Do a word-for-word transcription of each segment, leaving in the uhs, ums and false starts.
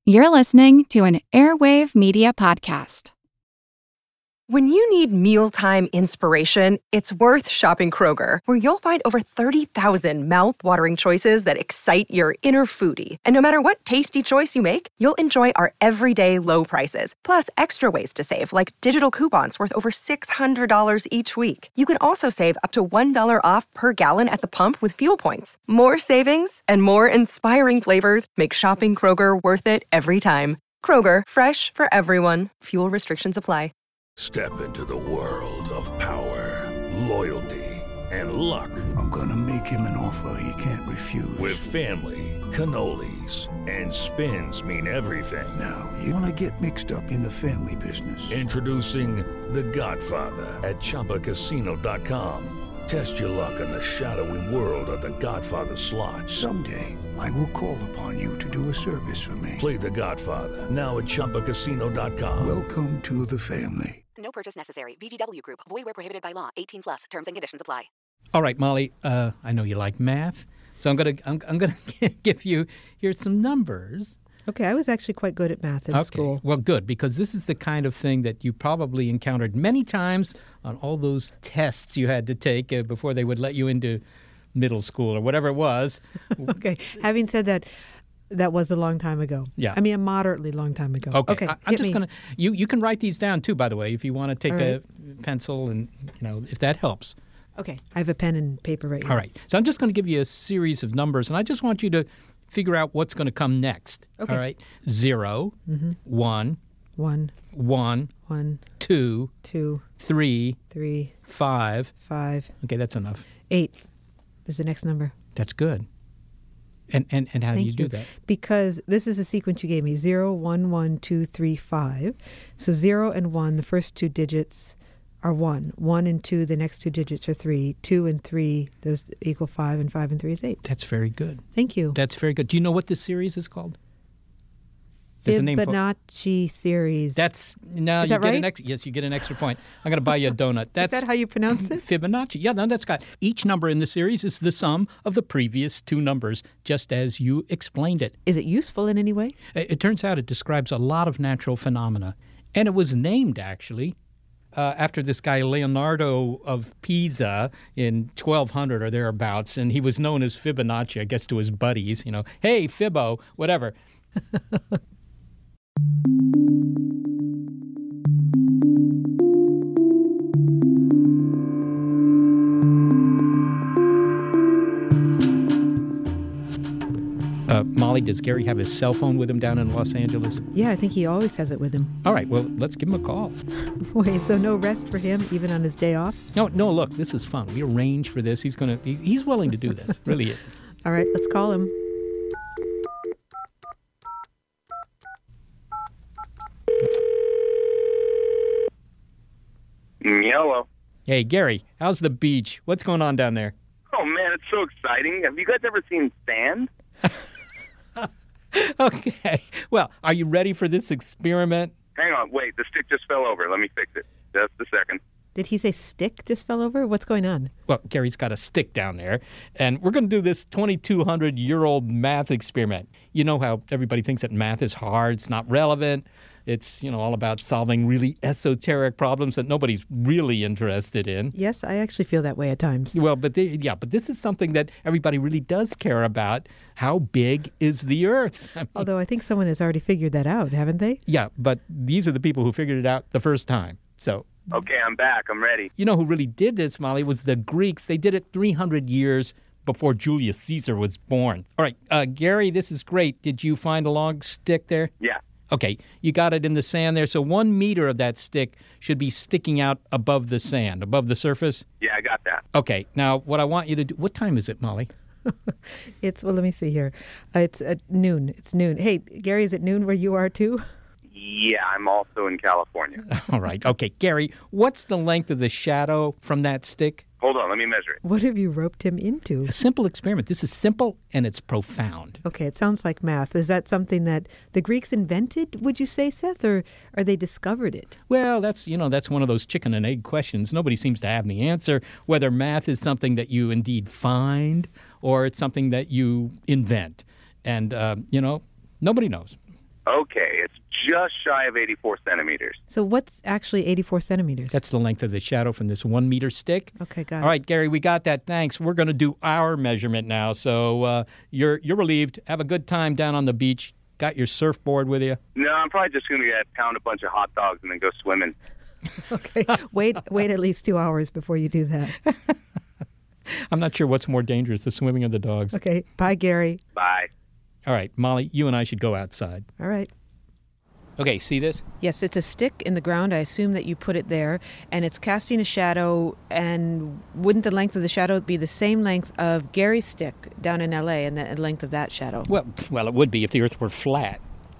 You're listening to an Airwave Media Podcast. When you need mealtime inspiration, it's worth shopping Kroger, where you'll find over thirty thousand mouth-watering choices that excite your inner foodie. And no matter what tasty choice you make, you'll enjoy our everyday low prices, plus extra ways to save, like digital coupons worth over six hundred dollars each week. You can also save up to one dollar off per gallon at the pump with fuel points. More savings and more inspiring flavors make shopping Kroger worth it every time. Kroger, fresh for everyone. Fuel restrictions apply. Step into the world of power, loyalty, and luck. I'm gonna make him an offer he can't refuse. With family, cannolis, and spins mean everything. Now, you wanna get mixed up in the family business. Introducing The Godfather at Chumba Casino dot com. Test your luck in the shadowy world of The Godfather slot. Someday, I will call upon you to do a service for me. Play The Godfather, now at Chumba Casino dot com. Welcome to the family. No purchase necessary. V G W Group. Void where prohibited by law. eighteen plus. Terms and conditions apply. All right, Molly. Uh, I know you like math, so I'm gonna I'm, I'm gonna give you here's some numbers. Okay, I was actually quite good at math in okay. school. Well, good, because this is the kind of thing that you probably encountered many times on all those tests you had to take uh, before they would let you into middle school or whatever it was. Okay. Having said that, that was a long time ago. Yeah. I mean, a moderately long time ago. Okay. Okay. I, I'm just going to, you, you can write these down too, by the way, if you want to take All right. a pencil and, you know, if that helps. Okay. I have a pen and paper right here. All right. So I'm just going to give you a series of numbers, and I just want you to figure out what's going to come next. Okay. All right. Zero, mm-hmm. one, One, one, one, two, two, three, three, five. five, Okay, that's enough. eight is the next number. That's good. And and, and how Thank do you, you do that? Because this is the sequence you gave me, zero, one, one, two, three, five. So zero and one, the first two digits are one. One and two, the next two digits are three. Two and three, those equal five, and five and three is eight. That's very good. Thank you. That's very good. Do you know what this series is called? There's a name for- Fibonacci series. That's no. Is you that get right? an ex- yes, you get an extra point. I'm going to buy you a donut. That's Is that how you pronounce it? Fibonacci. Yeah, no, that's got each number in the series is the sum of the previous two numbers, just as you explained it. Is it useful in any way? It, it turns out it describes a lot of natural phenomena, and it was named actually uh, after this guy Leonardo of Pisa in twelve hundred or thereabouts, and he was known as Fibonacci, I guess, to his buddies. You know, hey Fibbo, whatever. Uh, Molly, does Gary have his cell phone with him down in Los Angeles? Yeah, I think he always has it with him. All right, well, let's give him a call. Wait, so no rest for him even on his day off? No, no, look, this is fun. We arranged for this. He's going to, he, he's willing to do this. Really is. All right, let's call him. Hello. Hey, Gary, how's the beach? What's going on down there? Oh, man, it's so exciting. Have you guys ever seen sand? Okay. Well, are you ready for this experiment? Hang on. Wait, the stick just fell over. Let me fix it. Just a second. Did he say stick just fell over? What's going on? Well, Gary's got a stick down there, and we're going to do this twenty-two hundred year old math experiment. You know how everybody thinks that math is hard, it's not relevant. It's, you know, all about solving really esoteric problems that nobody's really interested in. Yes, I actually feel that way at times. Well, but they, yeah, but this is something that everybody really does care about. How big is the Earth? I mean, Although I think someone has already figured that out, haven't they? yeah, but these are the people who figured it out the first time. So, Okay, I'm back. I'm ready. you know who really did this, Molly, was the Greeks. They did it three hundred years before Julius Caesar was born. All right, uh, Gary, this is great. Did you find a long stick there? Yeah. Okay, you got it in the sand there. So one meter of that stick should be sticking out above the sand, above the surface. Yeah, I got that. Okay, now what I want you to do, what time is it, Molly? It's, well, let me see here. Uh, it's at noon. It's noon. Hey, Gary, is it noon where you are too? Yeah, I'm also in California. All right, okay, Gary, what's the length of the shadow from that stick? Hold on, let me measure it. What have you roped him into? A simple experiment. This is simple and it's profound. Okay, it sounds like math. Is that something that the Greeks invented, would you say, Seth, or, or they discovered it? Well, that's, you know, that's one of those chicken and egg questions. Nobody seems to have the answer, whether math is something that you indeed find or it's something that you invent. And, uh, you know, nobody knows. Okay, it's just shy of eighty-four centimeters. So what's actually eighty-four centimeters? That's the length of the shadow from this one meter stick. Okay, got it. All right, Gary, we got that. Thanks. We're going to do our measurement now. So uh, you're you're relieved. Have a good time down on the beach. Got your surfboard with you? No, I'm probably just going to pound a bunch of hot dogs and then go swimming. Okay, wait, wait at least two hours before you do that. I'm not sure what's more dangerous, the swimming or the dogs. Okay, bye, Gary. Bye. All right, Molly, you and I should go outside. All right. Okay, see this? Yes, it's a stick in the ground. I assume that you put it there, and it's casting a shadow. And wouldn't the length of the shadow be the same length of Gary's stick down in L A and the length of that shadow? Well, well, it would be if the Earth were flat.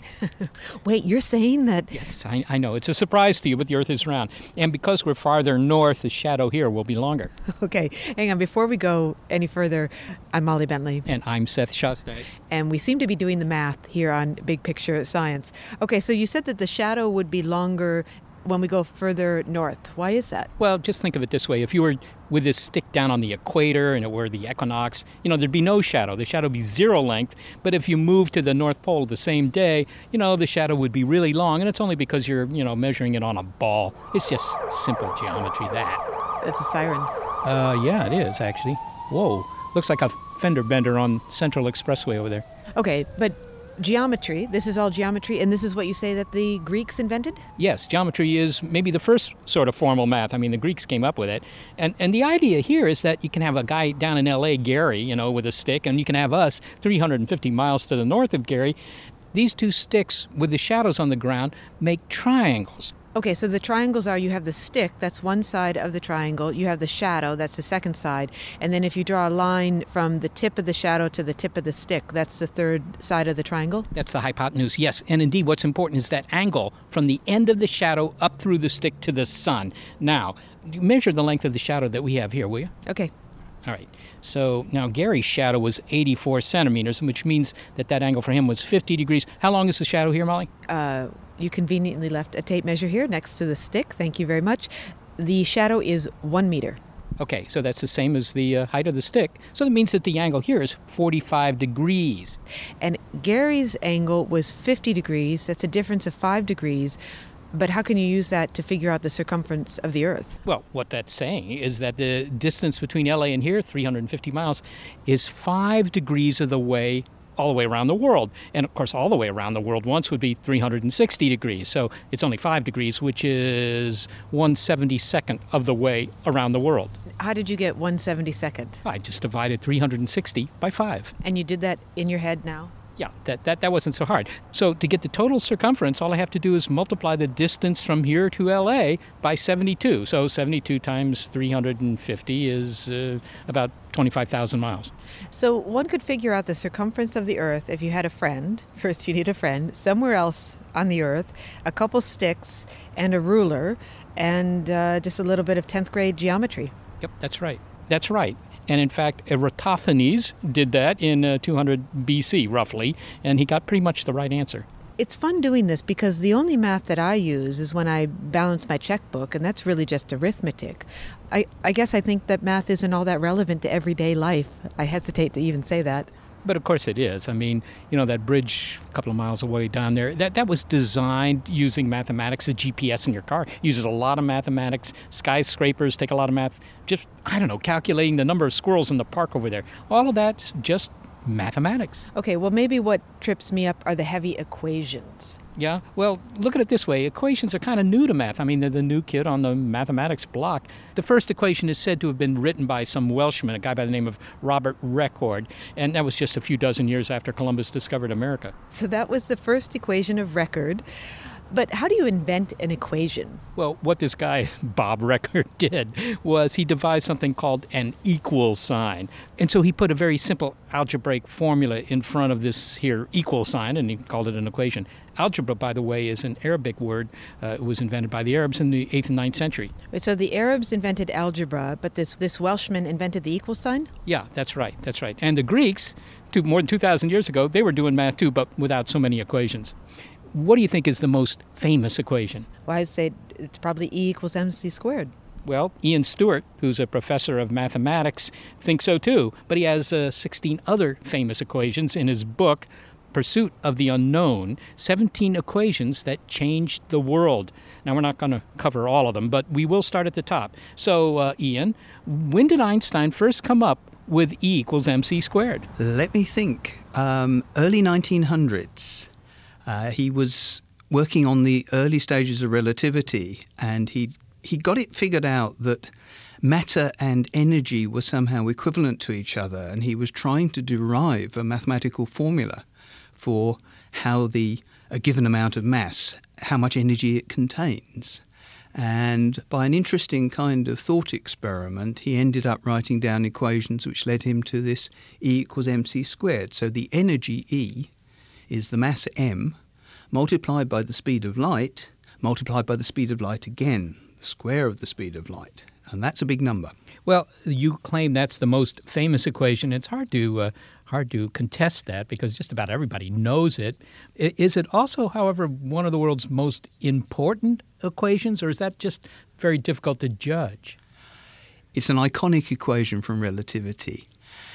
Wait, you're saying that... Yes, I, I know. It's a surprise to you, but the Earth is round. And because we're farther north, the shadow here will be longer. Okay, hang on. Before we go any further, I'm Molly Bentley. And I'm Seth Shostak. And we seem to be doing the math here on Big Picture Science. Okay, so you said that the shadow would be longer when we go further north. Why is that? Well, just think of it this way. If you were with this stick down on the equator and it were the equinox, you know, there'd be no shadow. The shadow would be zero length. But if you move to the North Pole the same day, you know, the shadow would be really long. And it's only because you're, you know, measuring it on a ball. It's just simple geometry, that. That's a siren. Uh, yeah, it is, actually. Whoa. Looks like a fender bender on Central Expressway over there. Okay, but... geometry, this is all geometry, and this is what you say that the Greeks invented? Yes, geometry is maybe the first sort of formal math. I mean, the Greeks came up with it. And and the idea here is that you can have a guy down in L A, Gary, you know, with a stick, and you can have us three hundred fifty miles to the north of Gary. These two sticks with the shadows on the ground make triangles. Okay, so the triangles are, you have the stick, that's one side of the triangle, you have the shadow, that's the second side, and then if you draw a line from the tip of the shadow to the tip of the stick, that's the third side of the triangle? That's the hypotenuse, yes. And indeed, what's important is that angle from the end of the shadow up through the stick to the sun. Now, measure the length of the shadow that we have here, will you? Okay. All right. So now Gary's shadow was eighty-four centimeters, which means that that angle for him was fifty degrees. How long is the shadow here, Molly? Uh... You conveniently left a tape measure here next to the stick. Thank you very much. The shadow is one meter. Okay, so that's the same as the uh, height of the stick. So that means that the angle here is forty-five degrees. And Gary's angle was fifty degrees. That's a difference of five degrees. But how can you use that to figure out the circumference of the Earth? Well, what that's saying is that the distance between L A and here, three hundred fifty miles, is five degrees of the way all the way around the world. And of course, all the way around the world once would be three hundred sixty degrees. So it's only five degrees, which is one seventy-second of the way around the world. How did you get one seventy-second? I just divided three hundred sixty by five. And you did that in your head now? Yeah, that, that, that wasn't so hard. So to get the total circumference, all I have to do is multiply the distance from here to L A by seventy-two. So seventy-two times three hundred fifty is uh, about twenty-five thousand miles. So one could figure out the circumference of the Earth if you had a friend. First, you need a friend somewhere else on the Earth, a couple sticks, and a ruler, and uh, just a little bit of tenth grade geometry. Yep, that's right. That's right. And in fact, Eratosthenes did that in uh, two hundred B C, roughly, and he got pretty much the right answer. It's fun doing this because the only math that I use is when I balance my checkbook, and that's really just arithmetic. I, I guess I think that math isn't all that relevant to everyday life. I hesitate to even say that. But of course it is. I mean, you know, that bridge a couple of miles away down there, that, that was designed using mathematics. The G P S in your car uses a lot of mathematics. Skyscrapers take a lot of math. Just, I don't know, calculating the number of squirrels in the park over there. All of that's just mathematics. Okay, well, maybe what trips me up are the heavy equations. Yeah? Well, look at it this way. Equations are kind of new to math. I mean, they're the new kid on the mathematics block. The first equation is said to have been written by some Welshman, a guy by the name of Robert Record, and that was just a few dozen years after Columbus discovered America. So that was the first equation of record. But how do you invent an equation? Well, what this guy, Bob Record, did was he devised something called an equal sign. And so he put a very simple algebraic formula in front of this here equal sign, and he called it an equation. Algebra, by the way, is an Arabic word. Uh, it was invented by the Arabs in the eighth and ninth century. So the Arabs invented algebra, but this, this Welshman invented the equal sign? Yeah, that's right, that's right. And the Greeks, two, more than two thousand years ago, they were doing math too, but without so many equations. What do you think is the most famous equation? Well, I'd say it's probably E equals mc squared. Well, Ian Stewart, who's a professor of mathematics, thinks so too. But he has uh, sixteen other famous equations in his book, Pursuit of the Unknown, seventeen equations that changed the world. Now, we're not going to cover all of them, but we will start at the top. So, uh, Ian, when did Einstein first come up with E equals mc squared? Let me think. Um, early nineteen hundreds. Uh, he was working on the early stages of relativity, and he he got it figured out that matter and energy were somehow equivalent to each other, and he was trying to derive a mathematical formula for how the a given amount of mass, how much energy it contains. And by an interesting kind of thought experiment, he ended up writing down equations which led him to this E equals mc squared. So the energy E is the mass m multiplied by the speed of light multiplied by the speed of light again, the square of the speed of light. And that's a big number. Well, you claim that's the most famous equation. It's hard to uh, hard to contest that because just about everybody knows it. I- Is it also, however, one of the world's most important equations, or is that just very difficult to judge? It's an iconic equation from relativity,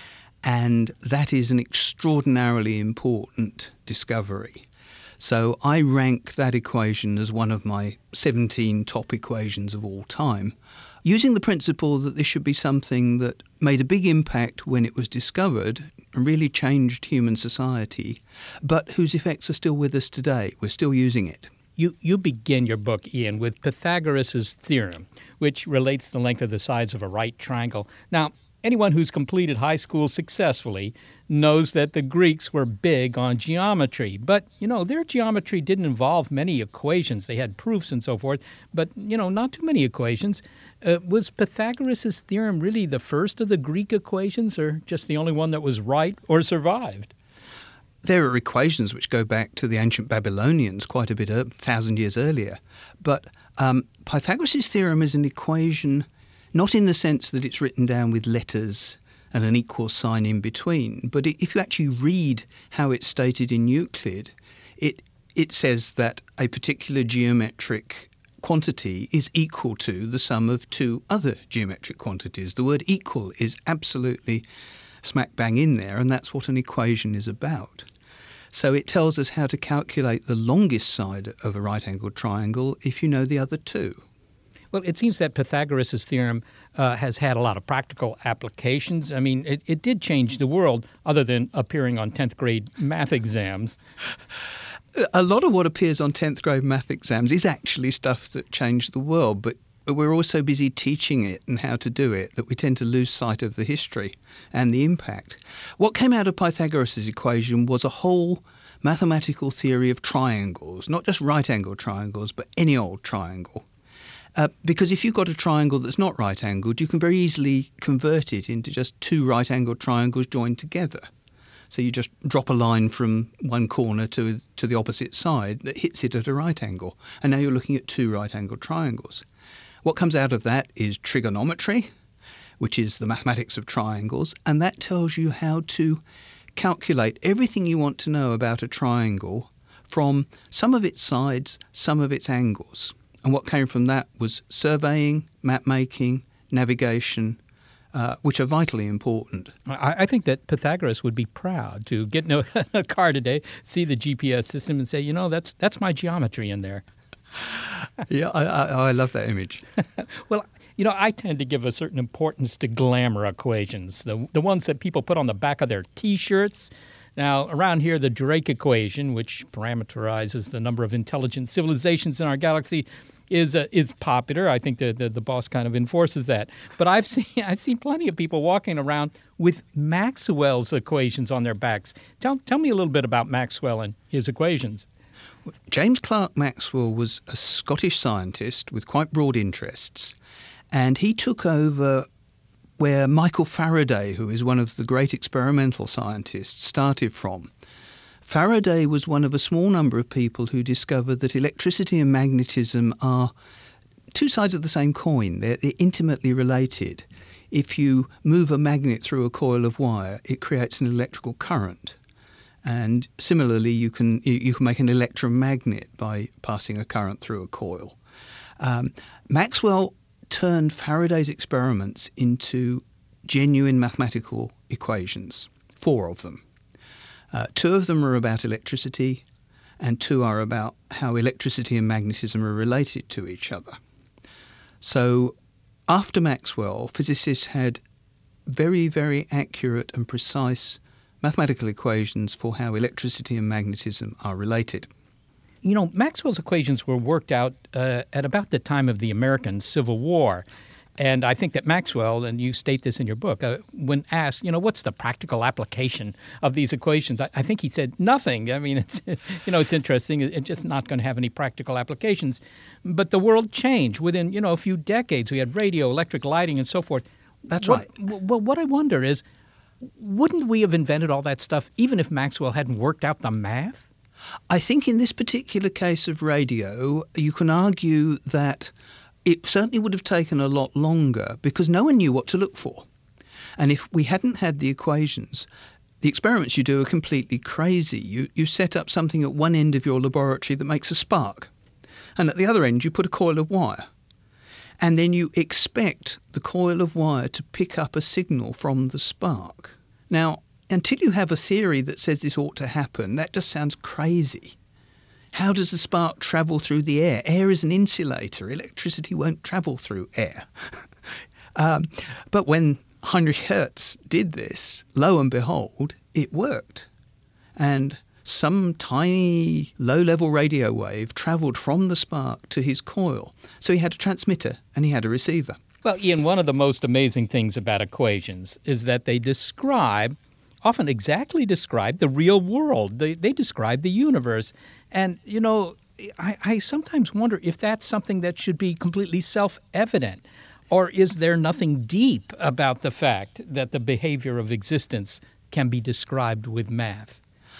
and that is an extraordinarily important discovery. So I rank that equation as one of my seventeen top equations of all time, using the principle that this should be something that made a big impact when it was discovered and really changed human society, but whose effects are still with us today. We're still using it. You you begin your book, Ian, with Pythagoras' theorem, which relates the length of the sides of a right triangle. Now, anyone who's completed high school successfully knows that the Greeks were big on geometry. But, you know, their geometry didn't involve many equations. They had proofs and so forth, but, you know, not too many equations. Uh, was Pythagoras' theorem really the first of the Greek equations, or just the only one that was right or survived? There are equations which go back to the ancient Babylonians quite a bit, a thousand years earlier. But um, Pythagoras' theorem is an equation not in the sense that it's written down with letters and an equal sign in between, but if you actually read how it's stated in Euclid, it it says that a particular geometric quantity is equal to the sum of two other geometric quantities. The word equal is absolutely smack bang in there, and that's what an equation is about. So it tells us how to calculate the longest side of a right-angled triangle if you know the other two. Well, it seems that Pythagoras' theorem uh, has had a lot of practical applications. I mean, it, it did change the world, other than appearing on tenth grade math exams. A lot of what appears on tenth grade math exams is actually stuff that changed the world, but we're all so busy teaching it and how to do it that we tend to lose sight of the history and the impact. What came out of Pythagoras' equation was a whole mathematical theory of triangles, not just right-angled triangles, but any old triangle. Uh, because if you've got a triangle that's not right-angled, you can very easily convert it into just two right-angled triangles joined together. So you just drop a line from one corner to, to the opposite side that hits it at a right angle. And now you're looking at two right-angled triangles. What comes out of that is trigonometry, which is the mathematics of triangles, and that tells you how to calculate everything you want to know about a triangle from some of its sides, some of its angles. And what came from that was surveying, map-making, navigation, uh, which are vitally important. I, I think that Pythagoras would be proud to get in a, a car today, see the G P S system and say, you know, that's that's my geometry in there. Yeah, I, I, I love that image. Well, you know, I tend to give a certain importance to glamour equations, the the ones that people put on the back of their T-shirts. Now, around here, the Drake equation, which parameterizes the number of intelligent civilizations in our galaxy, is uh, is popular. I think the, the the boss kind of enforces that. But I've seen I've seen plenty of people walking around with Maxwell's equations on their backs. Tell tell me a little bit about Maxwell and his equations. James Clerk Maxwell was a Scottish scientist with quite broad interests, and he took over where Michael Faraday, who is one of the great experimental scientists, started from. Faraday was one of a small number of people who discovered that electricity and magnetism are two sides of the same coin. They're, they're intimately related. If you move a magnet through a coil of wire, it creates an electrical current. And similarly, you can you can make an electromagnet by passing a current through a coil. Um, Maxwell turned Faraday's experiments into genuine mathematical equations, four of them. Uh, two of them are about electricity, and two are about how electricity and magnetism are related to each other. So after Maxwell, physicists had very, very accurate and precise mathematical equations for how electricity and magnetism are related. You know, Maxwell's equations were worked out uh, at about the time of the American Civil War. And I think that Maxwell, and you state this in your book, uh, when asked, you know, what's the practical application of these equations, I, I think he said nothing. I mean, it's, you know, it's interesting. It's just not going to have any practical applications. But the world changed within, you know, a few decades. We had radio, electric lighting, and so forth. That's what, right. Well, what I wonder is, wouldn't we have invented all that stuff even if Maxwell hadn't worked out the math? I think in this particular case of radio, you can argue that it certainly would have taken a lot longer because no one knew what to look for. And if we hadn't had the equations, the experiments you do are completely crazy. You, you set up something at one end of your laboratory that makes a spark, and at the other end you put a coil of wire. And then you expect the coil of wire to pick up a signal from the spark. Now, until you have a theory that says this ought to happen, that just sounds crazy. How does the spark travel through the air? Air is an insulator. Electricity won't travel through air. um, but when Heinrich Hertz did this, lo and behold, it worked. And some tiny low-level radio wave travelled from the spark to his coil. So he had a transmitter and he had a receiver. Well, Ian, one of the most amazing things about equations is that they describe, often exactly describe, the real world. They, they describe the universe. And, you know, I, I sometimes wonder if that's something that should be completely self-evident. Or is there nothing deep about the fact that the behavior of existence can be described with math?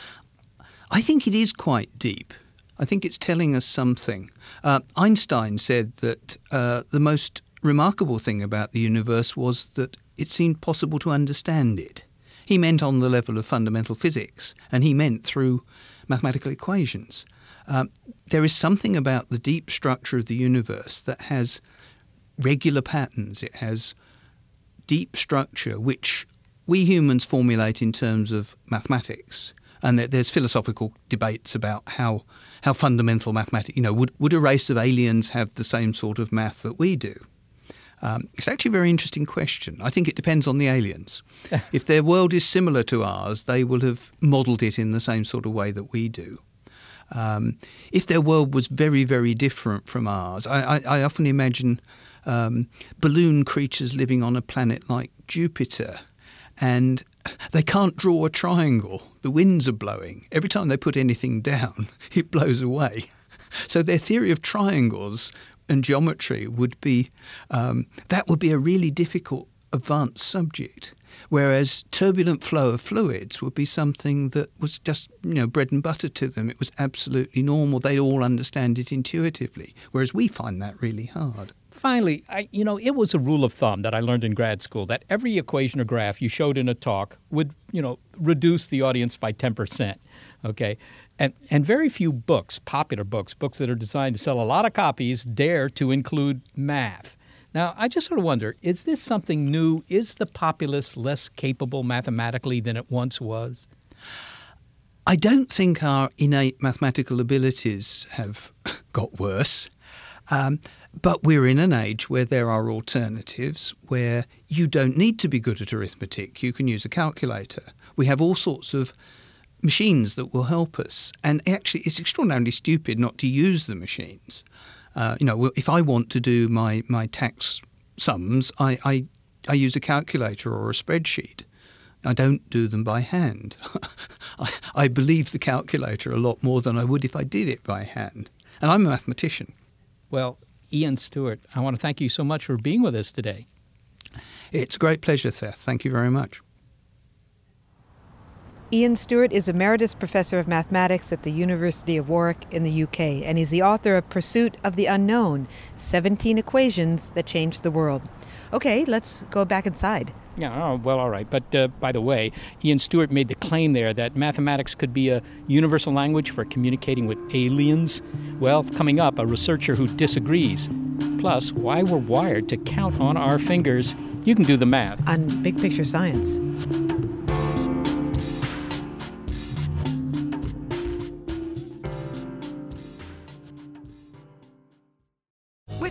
I think it is quite deep. I think it's telling us something. Uh, Einstein said that uh, the most remarkable thing about the universe was that it seemed possible to understand it. He meant on the level of fundamental physics, and he meant through mathematical equations. Um, there is something about the deep structure of the universe that has regular patterns. It has deep structure, which we humans formulate in terms of mathematics. And there's philosophical debates about how how fundamental mathematics, you know, would, would a race of aliens have the same sort of math that we do? Um, it's actually a very interesting question. I think it depends on the aliens. If their world is similar to ours, they will have modelled it in the same sort of way that we do. Um, if their world was very, very different from ours, I, I, I often imagine um, balloon creatures living on a planet like Jupiter, and they can't draw a triangle. The winds are blowing. Every time they put anything down, it blows away. So their theory of triangles and geometry would be, um, that would be a really difficult advanced subject, whereas turbulent flow of fluids would be something that was just, you know, bread and butter to them. It was absolutely normal. They all understand it intuitively, whereas we find that really hard. Finally, I, you know, it was a rule of thumb that I learned in grad school that every equation or graph you showed in a talk would, you know, reduce the audience by ten percent, okay? And and very few books, popular books, books that are designed to sell a lot of copies, dare to include math. Now, I just sort of wonder, is this something new? Is the populace less capable mathematically than it once was? I don't think our innate mathematical abilities have got worse. Um, but we're in an age where there are alternatives, where you don't need to be good at arithmetic. You can use a calculator. We have all sorts of machines that will help us. And actually, it's extraordinarily stupid not to use the machines. Uh, you know, if I want to do my, my tax sums, I, I, I use a calculator or a spreadsheet. I don't do them by hand. I, I believe the calculator a lot more than I would if I did it by hand. And I'm a mathematician. Well, Ian Stewart, I want to thank you so much for being with us today. It's a great pleasure, Seth. Thank you very much. Ian Stewart is Emeritus Professor of Mathematics at the University of Warwick in the U K, and he's the author of Pursuit of the Unknown, seventeen Equations That Changed the World. Okay, let's go back inside. Yeah, oh, well, all right. But uh, by the way, Ian Stewart made the claim there that mathematics could be a universal language for communicating with aliens. Well, coming up, a researcher who disagrees. Plus, why we're wired to count on our fingers. You can do the math. On Big Picture Science.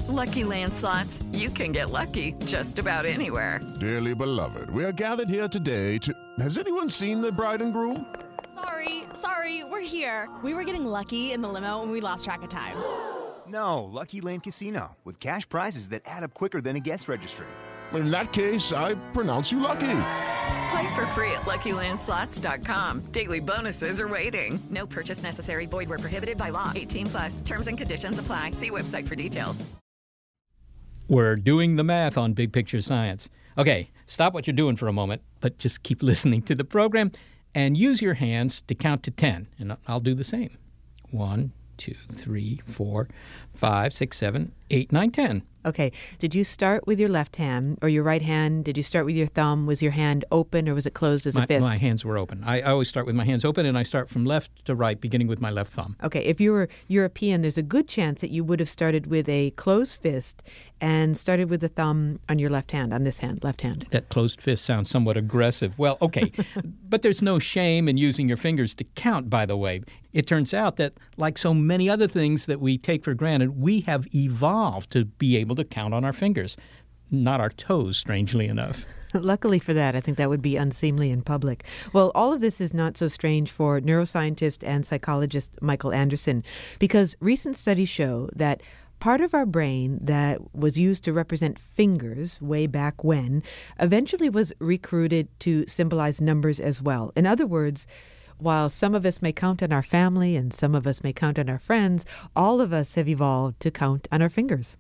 Lucky Land Slots, you can get lucky just about anywhere. Dearly beloved, we are gathered here today to... Has anyone seen the bride and groom? Sorry, sorry, we're here. We were getting lucky in the limo and we lost track of time. No, Lucky Land Casino, with cash prizes that add up quicker than a guest registry. In that case, I pronounce you lucky. Play for free at Lucky Land Slots dot com. Daily bonuses are waiting. No purchase necessary. Void where prohibited by law. eighteen plus. Terms and conditions apply. See website for details. We're doing the math on Big Picture Science. Okay, stop what you're doing for a moment, but just keep listening to the program and use your hands to count to ten. And I'll do the same. One, two, three, four, five, six, seven, eight, nine, ten. Okay. Did you start with your left hand or your right hand? Did you start with your thumb? Was your hand open or was it closed as my, a fist? My hands were open. I, I always start with my hands open, and I start from left to right, beginning with my left thumb. Okay. If you were European, there's a good chance that you would have started with a closed fist and started with the thumb on your left hand, on this hand, left hand. That closed fist sounds somewhat aggressive. Well, okay. But there's no shame in using your fingers to count, by the way. It turns out that, like so many other things that we take for granted, we have evolved to be able to count on our fingers, not our toes, strangely enough. Luckily for that, I think that would be unseemly in public. Well, all of this is not so strange for neuroscientist and psychologist Michael Anderson, because recent studies show that part of our brain that was used to represent fingers way back when eventually was recruited to symbolize numbers as well. In other words, while some of us may count on our family and some of us may count on our friends, all of us have evolved to count on our fingers.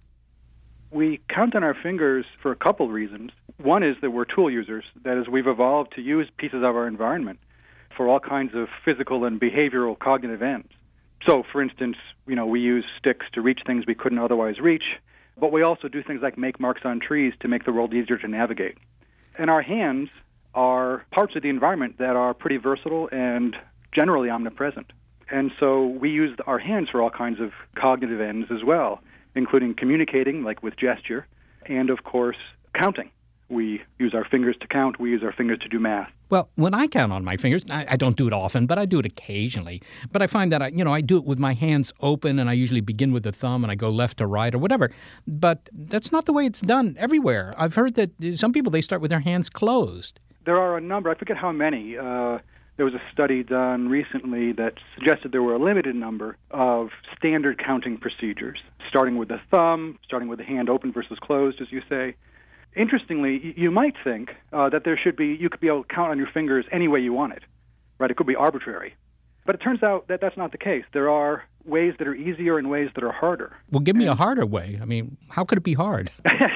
We count on our fingers for a couple reasons. One is that we're tool users. That is, we've evolved to use pieces of our environment for all kinds of physical and behavioral cognitive ends. So, for instance, you know, we use sticks to reach things we couldn't otherwise reach, but we also do things like make marks on trees to make the world easier to navigate. And our hands are parts of the environment that are pretty versatile and generally omnipresent. And so we use our hands for all kinds of cognitive ends as well, including communicating, like with gesture, and, of course, counting. We use our fingers to count. We use our fingers to do math. Well, when I count on my fingers, I, I don't do it often, but I do it occasionally. But I find that, I, you know, I do it with my hands open, and I usually begin with the thumb, and I go left to right or whatever. But that's not the way it's done everywhere. I've heard that some people, they start with their hands closed. There are a number. I forget how many. Uh, there was a study done recently that suggested there were a limited number of standard counting procedures, starting with the thumb, starting with the hand open versus closed, as you say. Interestingly, you might think uh, that there should be, you could be able to count on your fingers any way you want it, right? It could be arbitrary. But it turns out that that's not the case. There are ways that are easier and ways that are harder. Well, give me and, a harder way. I mean, how could it be hard?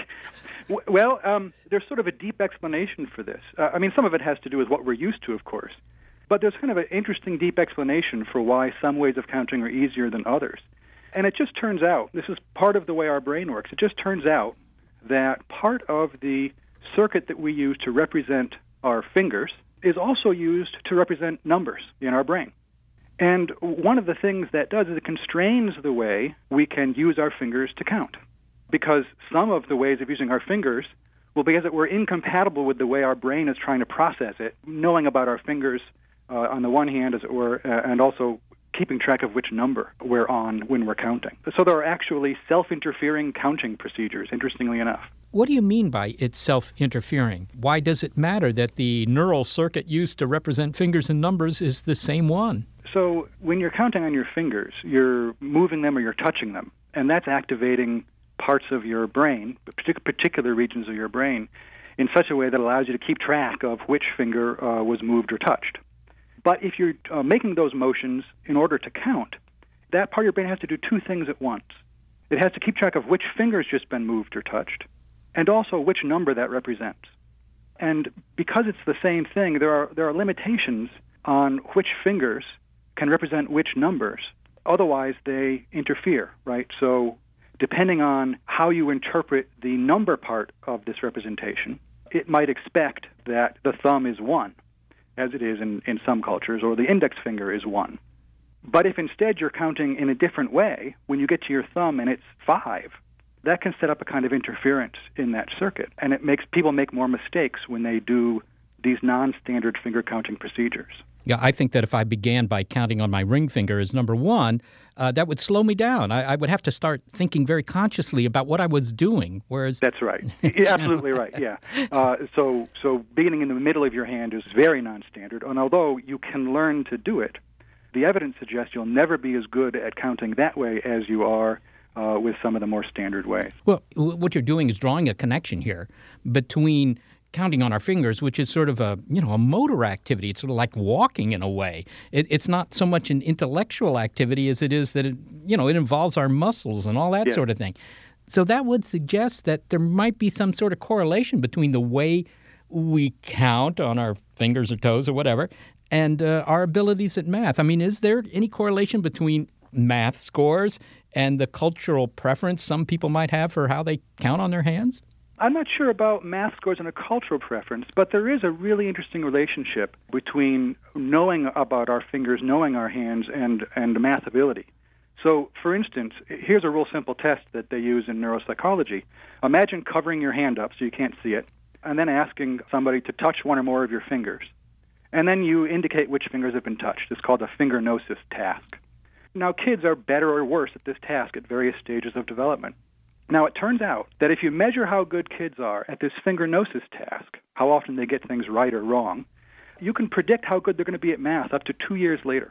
Well, um, there's sort of a deep explanation for this. Uh, I mean, some of it has to do with what we're used to, of course. But there's kind of an interesting, deep explanation for why some ways of counting are easier than others. And it just turns out, this is part of the way our brain works, it just turns out that part of the circuit that we use to represent our fingers is also used to represent numbers in our brain. And one of the things that does is it constrains the way we can use our fingers to count. Because some of the ways of using our fingers will be, as it were, incompatible with the way our brain is trying to process it, knowing about our fingers uh, on the one hand, as it were, uh, and also keeping track of which number we're on when we're counting. So there are actually self-interfering counting procedures, interestingly enough. What do you mean by it's self-interfering? Why does it matter that the neural circuit used to represent fingers and numbers is the same one? So when you're counting on your fingers, you're moving them or you're touching them, and that's activating parts of your brain, particular regions of your brain, in such a way that allows you to keep track of which finger uh, was moved or touched. But if you're uh, making those motions in order to count, that part of your brain has to do two things at once. It has to keep track of which finger's just been moved or touched, and also which number that represents. And because it's the same thing, there are there are limitations on which fingers can represent which numbers. Otherwise, they interfere, right? So depending on how you interpret the number part of this representation, it might expect that the thumb is one, as it is in, in some cultures, or the index finger is one. But if instead you're counting in a different way, when you get to your thumb and it's five, that can set up a kind of interference in that circuit. And it makes people make more mistakes when they do these non-standard finger counting procedures. Yeah, I think that if I began by counting on my ring finger as number one, uh, that would slow me down. I, I would have to start thinking very consciously about what I was doing. Whereas that's right, You're absolutely right. Yeah. Uh, so, so beginning in the middle of your hand is very non-standard. And although you can learn to do it, the evidence suggests you'll never be as good at counting that way as you are uh, with some of the more standard ways. Well, what you're doing is drawing a connection here between counting on our fingers, which is sort of a, you know, a motor activity. It's sort of like walking in a way. It, it's not so much an intellectual activity as it is that, it, you know, it involves our muscles and all that yeah. sort of thing. So that would suggest that there might be some sort of correlation between the way we count on our fingers or toes or whatever and uh, our abilities at math. I mean, is there any correlation between math scores and the cultural preference some people might have for how they count on their hands? I'm not sure about math scores and a cultural preference, but there is a really interesting relationship between knowing about our fingers, knowing our hands, and, and math ability. So, for instance, here's a real simple test that they use in neuropsychology. Imagine covering your hand up so you can't see it, and then asking somebody to touch one or more of your fingers. And then you indicate which fingers have been touched. It's called a finger gnosis task. Now, kids are better or worse at this task at various stages of development. Now, it turns out that if you measure how good kids are at this finger gnosis task, how often they get things right or wrong, you can predict how good they're going to be at math up to two years later.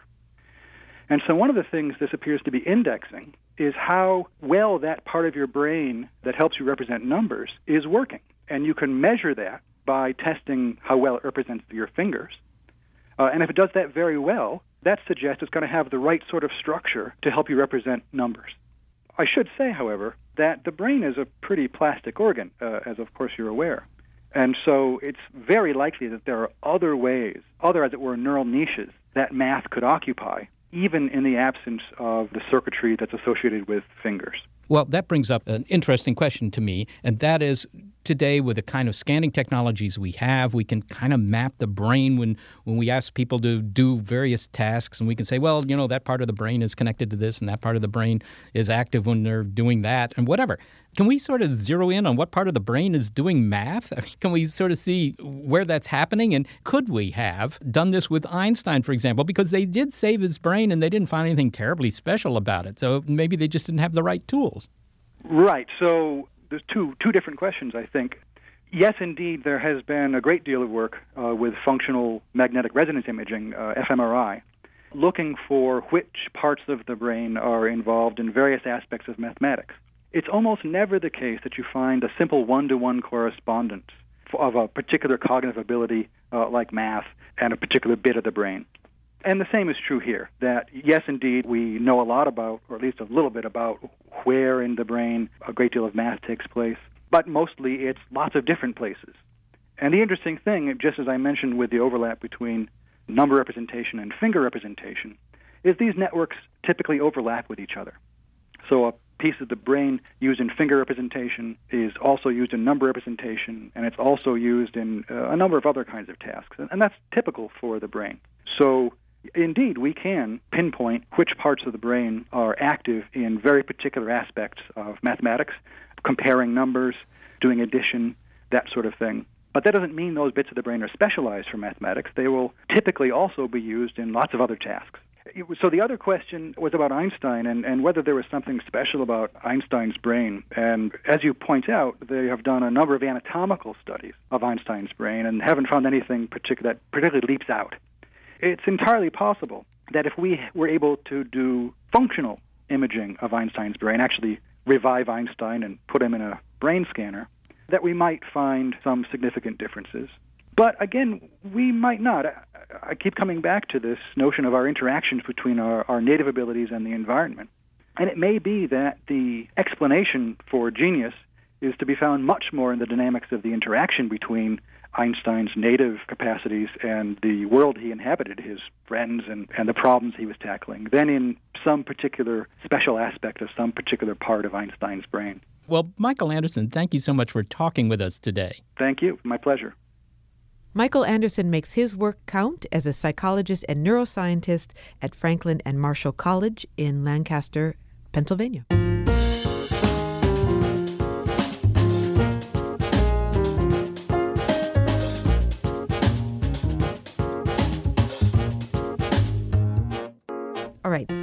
And so one of the things this appears to be indexing is how well that part of your brain that helps you represent numbers is working. And you can measure that by testing how well it represents your fingers. Uh, and if it does that very well, that suggests it's going to have the right sort of structure to help you represent numbers. I should say, however, that the brain is a pretty plastic organ, uh, as of course you're aware. And so it's very likely that there are other ways, other, as it were, neural niches that math could occupy, even in the absence of the circuitry that's associated with fingers. Well, that brings up an interesting question to me, and that is, today with the kind of scanning technologies we have, we can kind of map the brain when, when we ask people to do various tasks, and we can say, well, you know, that part of the brain is connected to this, and that part of the brain is active when they're doing that, and whatever. Can we sort of zero in on what part of the brain is doing math? I mean, can we sort of see where that's happening? And could we have done this with Einstein, for example? Because they did save his brain and they didn't find anything terribly special about it. So maybe they just didn't have the right tools. Right. So there's two two different questions, I think. Yes, indeed, there has been a great deal of work uh, with functional magnetic resonance imaging, uh, f M R I, looking for which parts of the brain are involved in various aspects of mathematics. It's almost never the case that you find a simple one-to-one correspondence of a particular cognitive ability uh, like math and a particular bit of the brain. And the same is true here, that yes, indeed, we know a lot about, or at least a little bit about, where in the brain a great deal of math takes place, but mostly it's lots of different places. And the interesting thing, just as I mentioned with the overlap between number representation and finger representation, is these networks typically overlap with each other. So a piece of the brain used in finger representation is also used in number representation, and it's also used in uh, a number of other kinds of tasks. And, and that's typical for the brain. So indeed, we can pinpoint which parts of the brain are active in very particular aspects of mathematics, comparing numbers, doing addition, that sort of thing. But that doesn't mean those bits of the brain are specialized for mathematics. They will typically also be used in lots of other tasks. So the other question was about Einstein and, and whether there was something special about Einstein's brain. And as you point out, they have done a number of anatomical studies of Einstein's brain and haven't found anything particular that particularly leaps out. It's entirely possible that if we were able to do functional imaging of Einstein's brain, actually revive Einstein and put him in a brain scanner, that we might find some significant differences. But again, we might not. I, I keep coming back to this notion of our interactions between our, our native abilities and the environment. And it may be that the explanation for genius is to be found much more in the dynamics of the interaction between Einstein's native capacities and the world he inhabited, his friends and, and the problems he was tackling, than in some particular special aspect of some particular part of Einstein's brain. Well, Michael Anderson, thank you so much for talking with us today. Thank you. My pleasure. Michael Anderson makes his work count as a psychologist and neuroscientist at Franklin and Marshall College in Lancaster, Pennsylvania.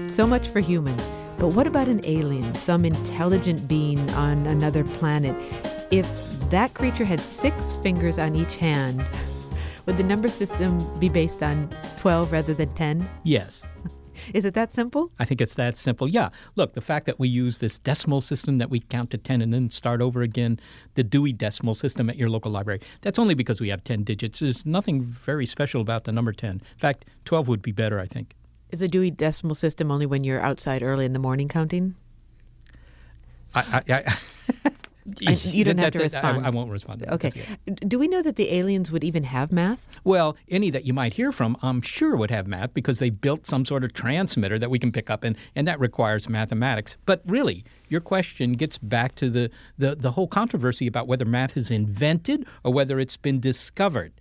So much for humans. But what about an alien, some intelligent being on another planet? If that creature had six fingers on each hand, would the number system be based on twelve rather than ten? Yes. Is it that simple? I think it's that simple. Yeah. Look, the fact that we use this decimal system that we count to ten and then start over again, the Dewey Decimal System at your local library, that's only because we have ten digits. There's nothing very special about the number ten. In fact, twelve would be better, I think. Is a Dewey Decimal System only when you're outside early in the morning counting? I... I, I I, you don't that, have to that, respond. I, I won't respond to that. Okay. Do we know that the aliens would even have math? Well, any that you might hear from, I'm sure would have math because they built some sort of transmitter that we can pick up, and, and that requires mathematics. But really, your question gets back to the, the, the whole controversy about whether math is invented or whether it's been discovered.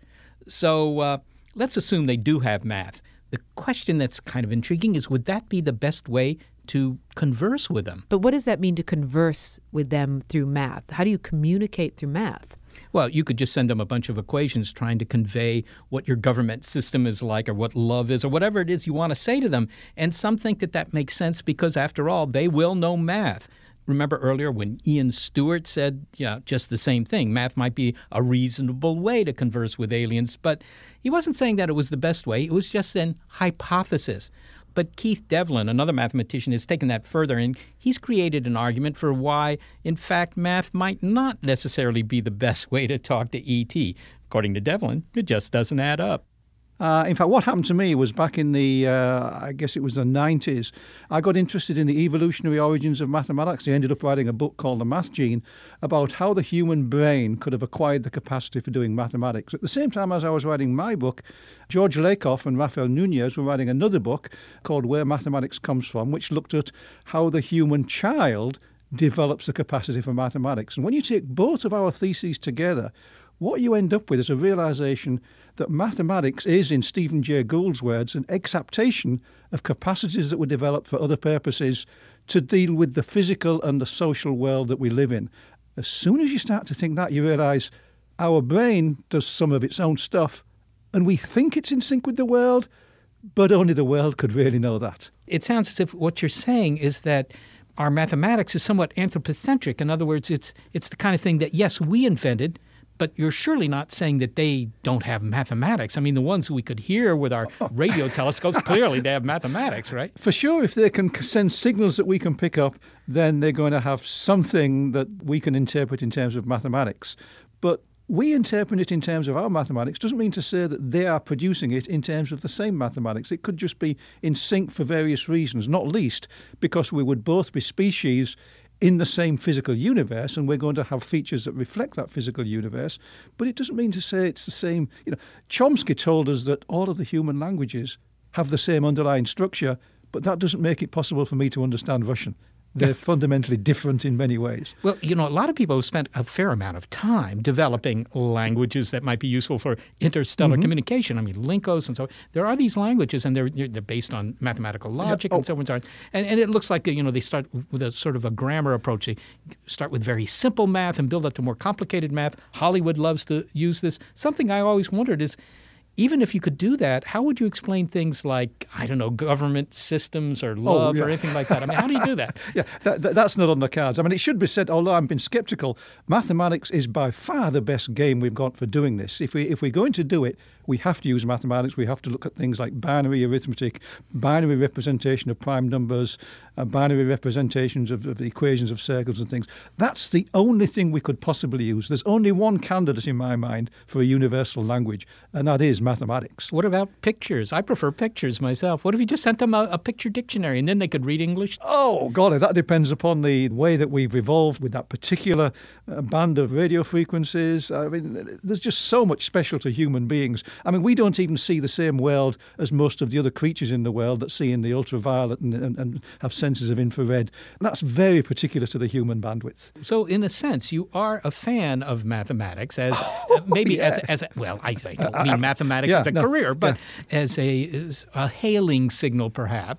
So uh, let's assume they do have math. The question that's kind of intriguing is, would that be the best way to converse with them? But what does that mean to converse with them through math? How do you communicate through math? Well, you could just send them a bunch of equations trying to convey what your government system is like or what love is or whatever it is you want to say to them. And some think that that makes sense because, after all, they will know math. Remember earlier when Ian Stewart said, yeah, just the same thing. Math might be a reasonable way to converse with aliens, but he wasn't saying that it was the best way. It was just an hypothesis. But Keith Devlin, another mathematician, has taken that further, and he's created an argument for why, in fact, math might not necessarily be the best way to talk to E T. According to Devlin, it just doesn't add up. Uh, in fact, what happened to me was back in the, uh, I guess it was the nineties, I got interested in the evolutionary origins of mathematics. I ended up writing a book called The Math Gene about how the human brain could have acquired the capacity for doing mathematics. At the same time as I was writing my book, George Lakoff and Rafael Nunez were writing another book called Where Mathematics Comes From, which looked at how the human child develops a capacity for mathematics. And when you take both of our theses together, what you end up with is a realization that mathematics is, in Stephen Jay Gould's words, an exaptation of capacities that were developed for other purposes to deal with the physical and the social world that we live in. As soon as you start to think that, you realize our brain does some of its own stuff, and we think it's in sync with the world, but only the world could really know that. It sounds as if what you're saying is that our mathematics is somewhat anthropocentric. In other words, it's it's the kind of thing that, yes, we invented, but you're surely not saying that they don't have mathematics. I mean, the ones we could hear with our radio telescopes, clearly they have mathematics, right? For sure, if they can send signals that we can pick up, then they're going to have something that we can interpret in terms of mathematics. But we interpret it in terms of our mathematics doesn't mean to say that they are producing it in terms of the same mathematics. It could just be in sync for various reasons, not least because we would both be species in the same physical universe, and we're going to have features that reflect that physical universe, but it doesn't mean to say it's the same. You know, Chomsky told us that all of the human languages have the same underlying structure, but that doesn't make it possible for me to understand Russian. They're fundamentally different in many ways. Well, you know, a lot of people have spent a fair amount of time developing languages that might be useful for interstellar mm-hmm. communication. I mean, Linkos and so on. There are these languages, and they're they're based on mathematical logic yeah. oh. and so on and so on. And, and it looks like, you know, they start with a sort of a grammar approach. They start with very simple math and build up to more complicated math. Hollywood loves to use this. Something I always wondered is, even if you could do that, how would you explain things like, I don't know, government systems or love oh, yeah. or anything like that? I mean, how do you do that? yeah, that, that, that's not on the cards. I mean, it should be said, although I've been skeptical, mathematics is by far the best game we've got for doing this. If, we, if we're going to do it, we have to use mathematics. We have to look at things like binary arithmetic, binary representation of prime numbers, uh, binary representations of, of equations of circles and things. That's the only thing we could possibly use. There's only one candidate in my mind for a universal language, and that is mathematics. What about pictures? I prefer pictures myself. What if you just sent them a, a picture dictionary and then they could read English? Oh, golly, that depends upon the way that we've evolved with that particular uh, band of radio frequencies. I mean, there's just so much special to human beings. I mean, we don't even see the same world as most of the other creatures in the world that see in the ultraviolet and, and, and have senses of infrared. That's very particular to the human bandwidth. So, in a sense, you are a fan of mathematics as uh, maybe yeah. as, as a, well, I, I don't mean uh, mathematics yeah, as a no, career, but yeah. as, a, as a hailing signal, perhaps,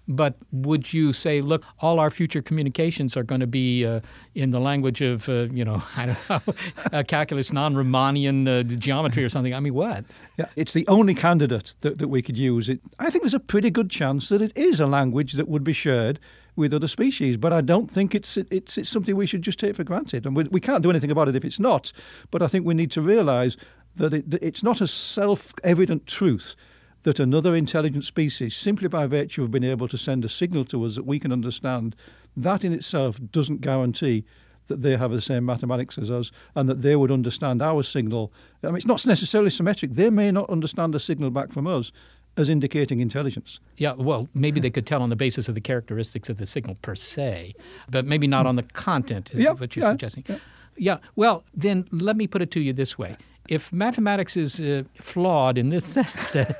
But would you say, look, all our future communications are going to be uh, in the language of, uh, you know, I don't know, uh, calculus, non-Riemannian uh, geometry or something? I mean, what? Yeah, it's the only candidate that, that we could use. It, I think there's a pretty good chance that it is a language that would be shared with other species, but I don't think it's it's, it's something we should just take for granted. And we, we can't do anything about it if it's not, but I think we need to realise that, it, that it's not a self-evident truth that another intelligent species, simply by virtue of being able to send a signal to us that we can understand, that in itself doesn't guarantee that they have the same mathematics as us and that they would understand our signal. I mean, it's not necessarily symmetric. They may not understand the signal back from us as indicating intelligence. Yeah, well, maybe they could tell on the basis of the characteristics of the signal per se, but maybe not on the content, is yeah, what you're yeah, suggesting. Yeah. yeah, well, then let me put it to you this way. If mathematics is uh, flawed in this sense, it,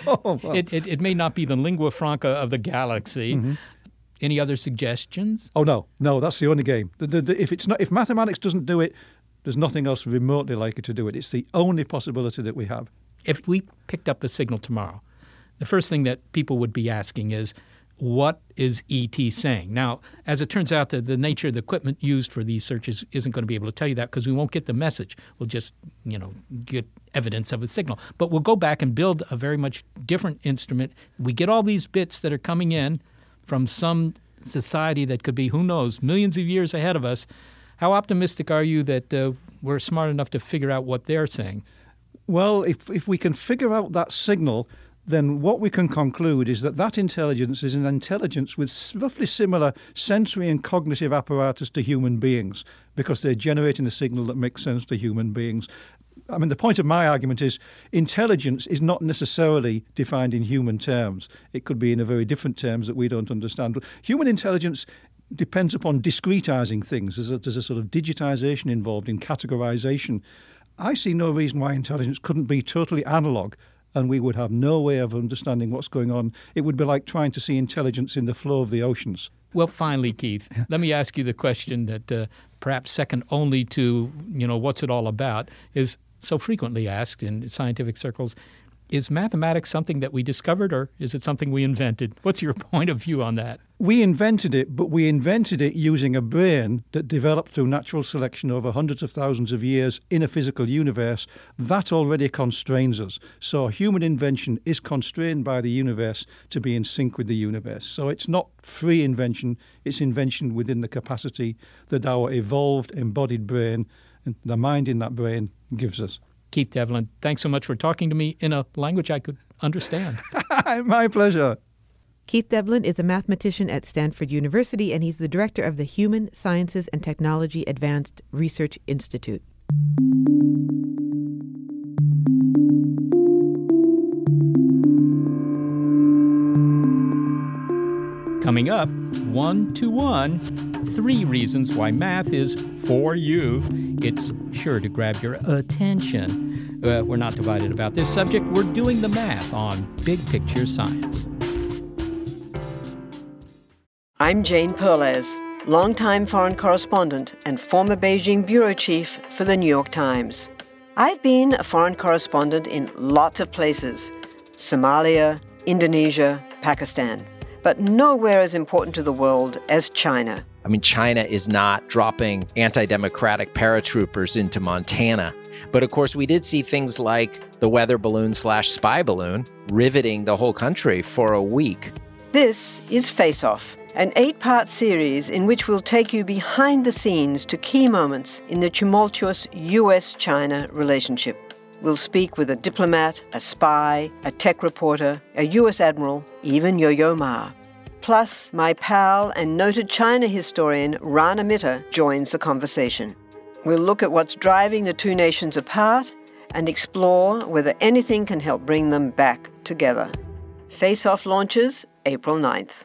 it, it, it may not be the lingua franca of the galaxy. Mm-hmm. Any other suggestions? Oh, no. No, that's the only game. The, the, the, if it's not, if mathematics doesn't do it, there's nothing else remotely likely to do it. It's the only possibility that we have. If we picked up the signal tomorrow, the first thing that people would be asking is, what is E T saying? Now, as it turns out, the, the nature of the equipment used for these searches isn't going to be able to tell you that because we won't get the message. We'll just, you know, get evidence of a signal. But we'll go back and build a very much different instrument. We get all these bits that are coming in from some society that could be, who knows, millions of years ahead of us. How optimistic are you that uh, we're smart enough to figure out what they're saying? Well, if if we can figure out that signal, then what we can conclude is that that intelligence is an intelligence with roughly similar sensory and cognitive apparatus to human beings, because they're generating a signal that makes sense to human beings. I mean, the point of my argument is intelligence is not necessarily defined in human terms. It could be in a very different terms that we don't understand. Human intelligence depends upon discretizing things. There's a, there's a sort of digitization involved in categorization. I see no reason why intelligence couldn't be totally analog, and we would have no way of understanding what's going on. It would be like trying to see intelligence in the flow of the oceans. Well, finally, Keith, let me ask you the question that uh, perhaps second only to, you know, what's it all about, is so frequently asked in scientific circles. Is mathematics something that we discovered, or is it something we invented? What's your point of view on that? We invented it, but we invented it using a brain that developed through natural selection over hundreds of thousands of years in a physical universe. That already constrains us. So human invention is constrained by the universe to be in sync with the universe. So it's not free invention, it's invention within the capacity that our evolved, embodied brain and the mind in that brain gives us. Keith Devlin, thanks so much for talking to me in a language I could understand. My pleasure. Keith Devlin is a mathematician at Stanford University, and he's the director of the Human Sciences and Technology Advanced Research Institute. Coming up, one to one, three reasons why math is for you. It's sure to grab your attention. Uh, we're not divided about this subject. We're doing the math on Big Picture Science. I'm Jane Perlez, longtime foreign correspondent and former Beijing bureau chief for the New York Times. I've been a foreign correspondent in lots of places: Somalia, Indonesia, Pakistan. But nowhere as important to the world as China. I mean, China is not dropping anti-democratic paratroopers into Montana. But of course, we did see things like the weather balloon slash spy balloon riveting the whole country for a week. This is Face Off, an eight-part series in which we'll take you behind the scenes to key moments in the tumultuous U S China relationship. We'll speak with a diplomat, a spy, a tech reporter, a U S admiral, even Yo-Yo Ma. Plus, my pal and noted China historian Rana Mitter joins the conversation. We'll look at what's driving the two nations apart and explore whether anything can help bring them back together. Face Off launches April ninth.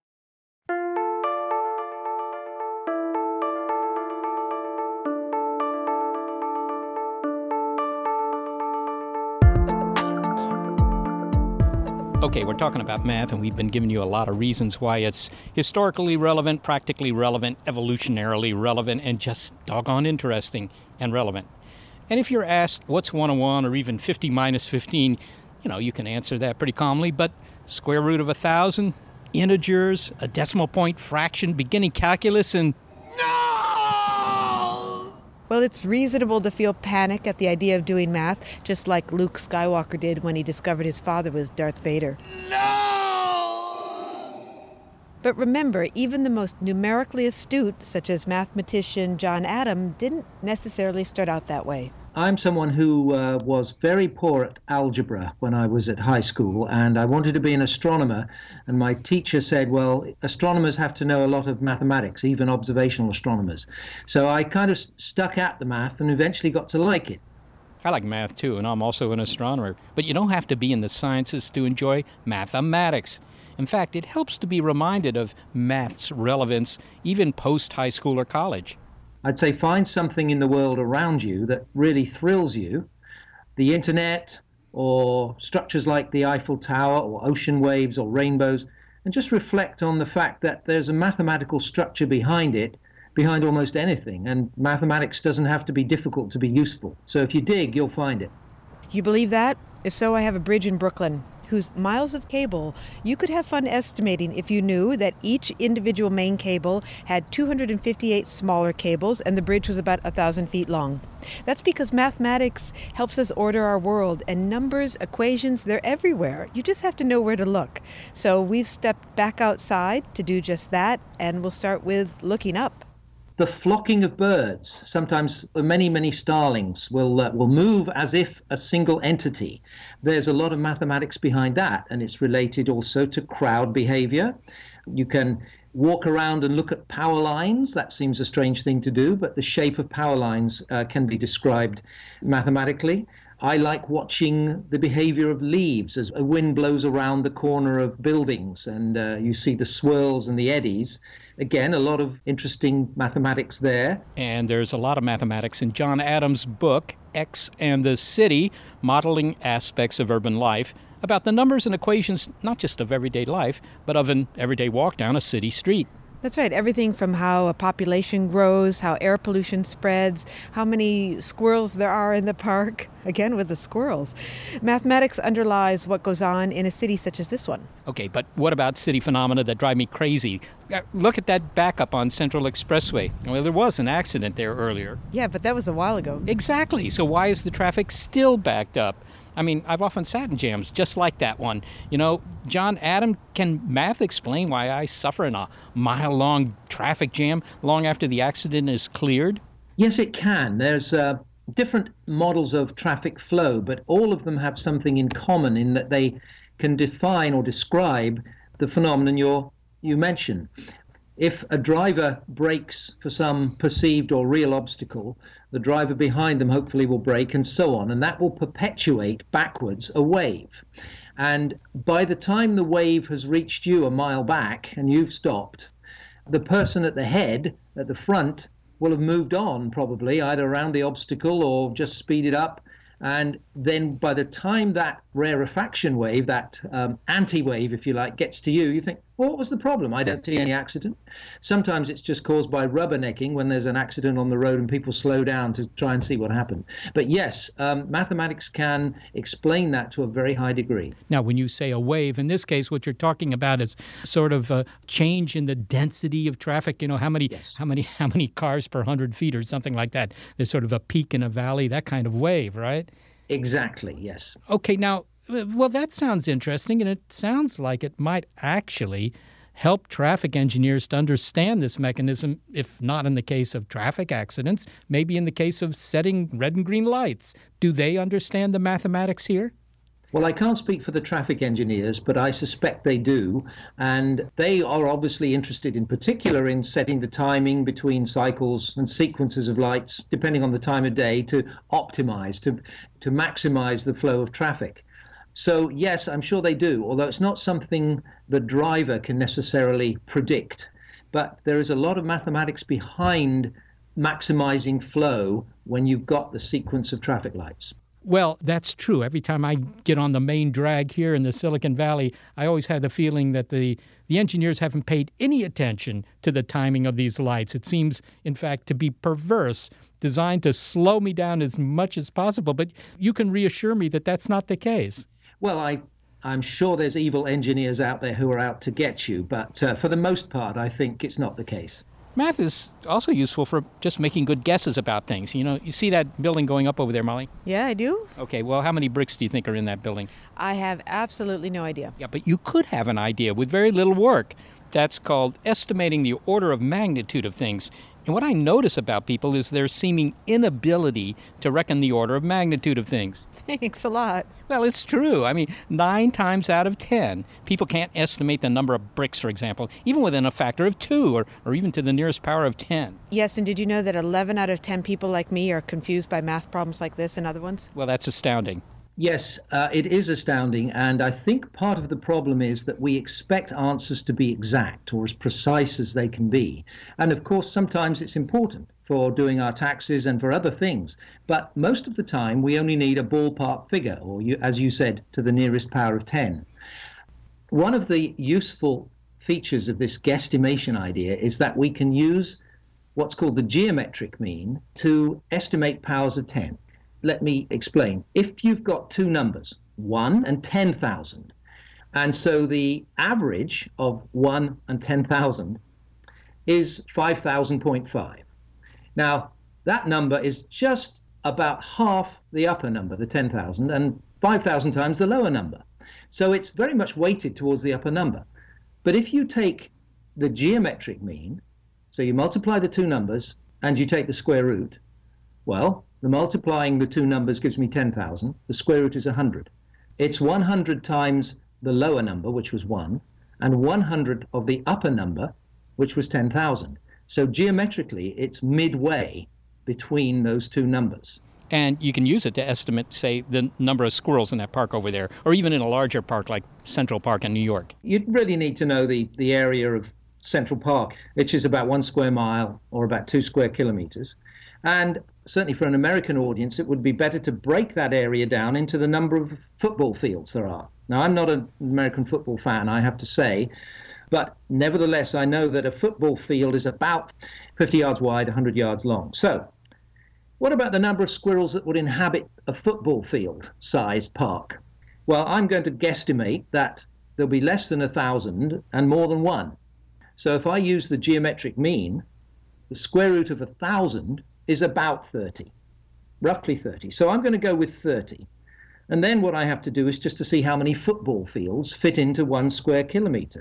Okay, we're talking about math, and we've been giving you a lot of reasons why it's historically relevant, practically relevant, evolutionarily relevant, and just doggone interesting and relevant. And if you're asked what's one oh one or even fifty minus fifteen, you know, you can answer that pretty calmly, but square root of one thousand, integers, a decimal point fraction, beginning calculus, and Well, it's reasonable to feel panic at the idea of doing math, just like Luke Skywalker did when he discovered his father was Darth Vader. No! But remember, even the most numerically astute, such as mathematician John Adam, didn't necessarily start out that way. I'm someone who uh, was very poor at algebra when I was at high school, and I wanted to be an astronomer. And my teacher said, well, astronomers have to know a lot of mathematics, even observational astronomers. So I kind of stuck at the math and eventually got to like it. I like math too, and I'm also an astronomer. But you don't have to be in the sciences to enjoy mathematics. In fact, it helps to be reminded of math's relevance even post-high school or college. I'd say find something in the world around you that really thrills you. The internet or structures like the Eiffel Tower or ocean waves or rainbows, and just reflect on the fact that there's a mathematical structure behind it, behind almost anything, and mathematics doesn't have to be difficult to be useful. So if you dig, you'll find it. You believe that? If so, I have a bridge in Brooklyn whose miles of cable you could have fun estimating if you knew that each individual main cable had two hundred fifty-eight smaller cables and the bridge was about one thousand feet long. That's because mathematics helps us order our world, and numbers, equations, they're everywhere. You just have to know where to look. So we've stepped back outside to do just that, and we'll start with looking up. The flocking of birds, sometimes many, many starlings, will uh, will move as if a single entity. There's a lot of mathematics behind that, and it's related also to crowd behavior. You can walk around and look at power lines. That seems a strange thing to do, but the shape of power lines uh, can be described mathematically. I like watching the behavior of leaves as a wind blows around the corner of buildings, and uh, you see the swirls and the eddies. Again, a lot of interesting mathematics there. And there's a lot of mathematics in John Adams' book, X and the City, Modeling Aspects of Urban Life, about the numbers and equations not just of everyday life, but of an everyday walk down a city street. That's right. Everything from how a population grows, how air pollution spreads, how many squirrels there are in the park. Again, with the squirrels. Mathematics underlies what goes on in a city such as this one. Okay, but what about city phenomena that drive me crazy? Uh, look at that backup on Central Expressway. Well, there was an accident there earlier. Yeah, but that was a while ago. Exactly. So why is the traffic still backed up? I mean, I've often sat in jams just like that one. You know, John Adam, can math explain why I suffer in a mile-long traffic jam long after the accident is cleared? Yes, it can. There's uh, different models of traffic flow, but all of them have something in common in that they can define or describe the phenomenon you're, you mention. If a driver brakes for some perceived or real obstacle, the driver behind them hopefully will brake, and so on, and that will perpetuate backwards a wave. And by the time the wave has reached you a mile back and you've stopped, the person at the head, at the front, will have moved on probably, either around the obstacle or just speeded up. And then by the time that rarefaction wave, that um, anti-wave, if you like, gets to you, you think, well, what was the problem? I don't see any accident. Sometimes it's just caused by rubbernecking when there's an accident on the road and people slow down to try and see what happened. But yes, um, mathematics can explain that to a very high degree. Now, when you say a wave, in this case, what you're talking about is sort of a change in the density of traffic. You know, how many, yes. how many, how many cars per hundred feet or something like that. There's sort of a peak in a valley, that kind of wave, right? Exactly, yes. Okay, now, well, that sounds interesting, and it sounds like it might actually help traffic engineers to understand this mechanism, if not in the case of traffic accidents, maybe in the case of setting red and green lights. Do they understand the mathematics here? Well, I can't speak for the traffic engineers, but I suspect they do. And they are obviously interested in particular in setting the timing between cycles and sequences of lights, depending on the time of day, to optimize, to, to maximize the flow of traffic. So yes, I'm sure they do, although it's not something the driver can necessarily predict. But there is a lot of mathematics behind maximizing flow when you've got the sequence of traffic lights. Well, that's true. Every time I get on the main drag here in the Silicon Valley, I always had the feeling that the, the engineers haven't paid any attention to the timing of these lights. It seems, in fact, to be perverse, designed to slow me down as much as possible. But you can reassure me that that's not the case. Well, I I'm sure there's evil engineers out there who are out to get you, but uh, for the most part, I think it's not the case. Math is also useful for just making good guesses about things. You know, you see that building going up over there, Molly? Yeah, I do. Okay, well, how many bricks do you think are in that building? I have absolutely no idea. Yeah, but you could have an idea with very little work. That's called estimating the order of magnitude of things. And what I notice about people is their seeming inability to reckon the order of magnitude of things. Thanks a lot. Well, it's true. I mean, nine times out of ten, people can't estimate the number of bricks, for example, even within a factor of two or, or even to the nearest power of ten. Yes, and did you know that eleven out of ten people like me are confused by math problems like this and other ones? Well, that's astounding. Yes, uh, it is astounding, and I think part of the problem is that we expect answers to be exact or as precise as they can be. And of course, sometimes it's important for doing our taxes and for other things. But most of the time, we only need a ballpark figure, or you, as you said, to the nearest power of ten. One of the useful features of this guesstimation idea is that we can use what's called the geometric mean to estimate powers of ten. Let me explain. If you've got two numbers, one and ten thousand, and so the average of one and ten thousand is five thousand point five. Now, that number is just about half the upper number, the ten thousand, and five thousand times the lower number. So it's very much weighted towards the upper number. But if you take the geometric mean, so you multiply the two numbers and you take the square root, well, the multiplying the two numbers gives me ten thousand. The square root is one hundred. It's one hundred times the lower number, which was one, and one hundredth of the upper number, which was ten thousand. So geometrically, it's midway between those two numbers. And you can use it to estimate, say, the number of squirrels in that park over there, or even in a larger park like Central Park in New York. You'd really need to know the, the area of Central Park, which is about one square mile or about two square kilometers. And certainly for an American audience, it would be better to break that area down into the number of football fields there are. Now, I'm not an American football fan, I have to say, but nevertheless, I know that a football field is about fifty yards wide, one hundred yards long. So what about the number of squirrels that would inhabit a football field-sized park? Well, I'm going to guesstimate that there'll be less than one thousand and more than one. So if I use the geometric mean, the square root of one thousand is about thirty, roughly thirty. So I'm going to go with thirty. And then what I have to do is just to see how many football fields fit into one square kilometer,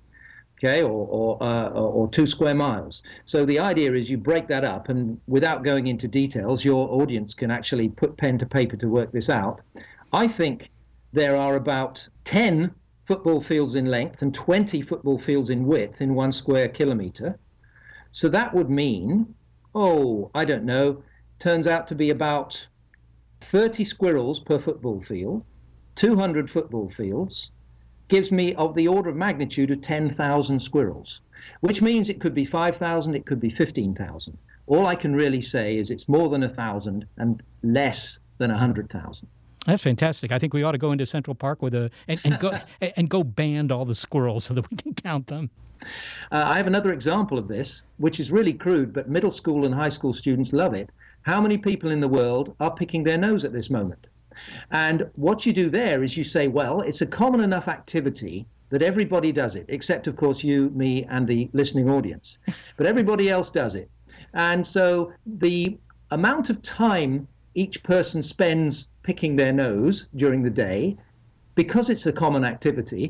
okay, or, or, uh, or two square miles. So the idea is you break that up, and without going into details, your audience can actually put pen to paper to work this out. I think there are about ten football fields in length and twenty football fields in width in one square kilometer. So that would mean, oh, I don't know, turns out to be about thirty squirrels per football field, two hundred football fields, gives me of the order of magnitude of ten thousand squirrels, which means it could be five thousand, it could be fifteen thousand. All I can really say is it's more than one thousand and less than one hundred thousand. That's fantastic. I think we ought to go into Central Park with a and, and go and go band all the squirrels so that we can count them. Uh, I have another example of this, which is really crude, but middle school and high school students love it. How many people in the world are picking their nose at this moment? And what you do there is you say, well, it's a common enough activity that everybody does it, except, of course, you, me, and the listening audience. But everybody else does it. And so the amount of time each person spends picking their nose during the day, because it's a common activity,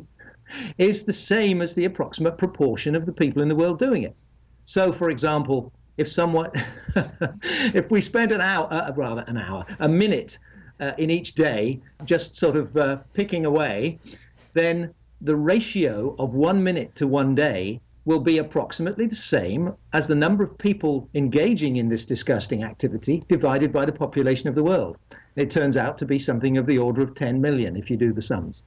is the same as the approximate proportion of the people in the world doing it. So, for example, if someone, if we spend an hour, uh, rather an hour, a minute uh, in each day, just sort of uh, picking away, then the ratio of one minute to one day will be approximately the same as the number of people engaging in this disgusting activity divided by the population of the world. It turns out to be something of the order of ten million if you do the sums.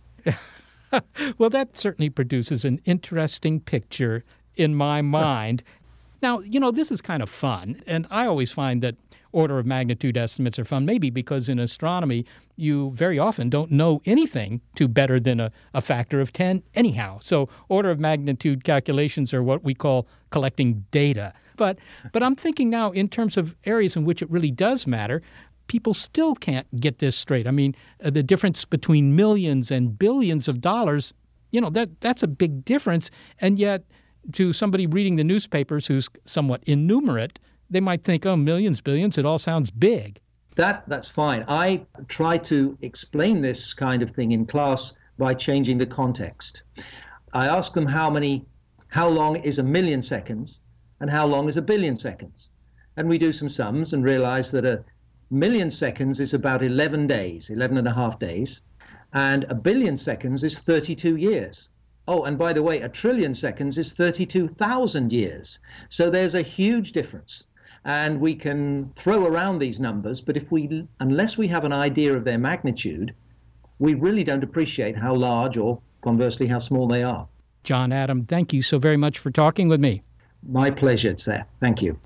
Well, that certainly produces an interesting picture in my mind. Now, you know, this is kind of fun, and I always find that order of magnitude estimates are fun, maybe because in astronomy you very often don't know anything to better than a, a factor of ten anyhow. So order of magnitude calculations are what we call collecting data. But but I'm thinking now in terms of areas in which it really does matter. people still can't get this straight. I mean, uh, the difference between millions and billions of dollars, you know, that that's a big difference. And yet, to somebody reading the newspapers who's somewhat innumerate, they might think, oh, millions, billions, it all sounds big. That that's fine. I try to explain this kind of thing in class by changing the context. I ask them how many, how long is a million seconds and how long is a billion seconds? And we do some sums and realize that a million seconds is about eleven days, eleven and a half days, and a billion seconds is thirty-two years. Oh, and by the way, a trillion seconds is thirty-two thousand years. So there's a huge difference. And we can throw around these numbers, but if we, unless we have an idea of their magnitude, we really don't appreciate how large or conversely how small they are. John Adam, thank you so very much for talking with me. My pleasure, sir. Thank you.